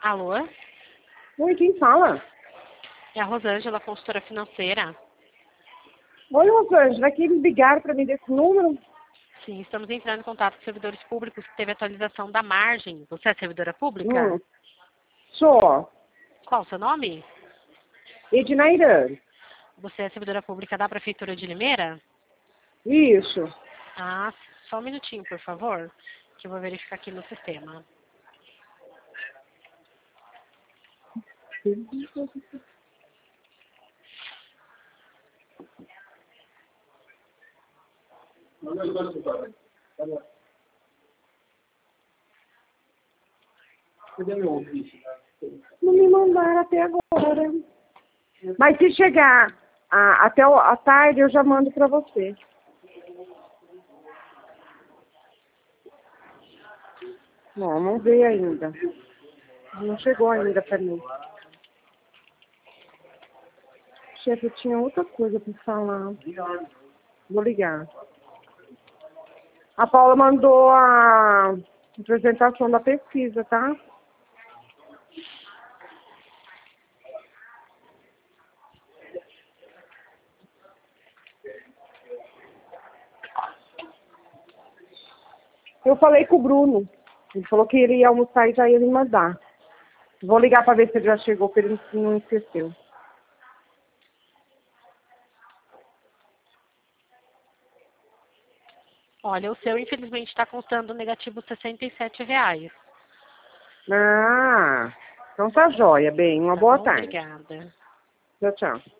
Alô? Oi, quem fala? É a Rosângela, consultora financeira. Oi, Rosângela, aqui me ligaram para mim desse número. Sim, estamos entrando em contato com servidores públicos que teve atualização da margem. Você é servidora pública? Sou. Qual o seu nome? Ednairã. Você é servidora pública da Prefeitura de Limeira? Isso. Ah, só um minutinho, por favor, que eu vou verificar aqui no sistema. Não me mandaram até agora. Mas se chegar até a tarde, eu já mando para você. Não veio ainda. Não chegou ainda para mim. Chefe, eu tinha outra coisa para falar. Vou ligar. A Paula mandou a apresentação da pesquisa, tá? Eu falei com o Bruno. Ele falou que ele ia almoçar e já ia me mandar. Vou ligar para ver se ele já chegou, para ele não esqueceu. Olha, o seu, infelizmente, está constando negativo R$67. Ah, então tá jóia. Bem, uma Tá boa bom? tarde. Obrigada. Tchau, tchau.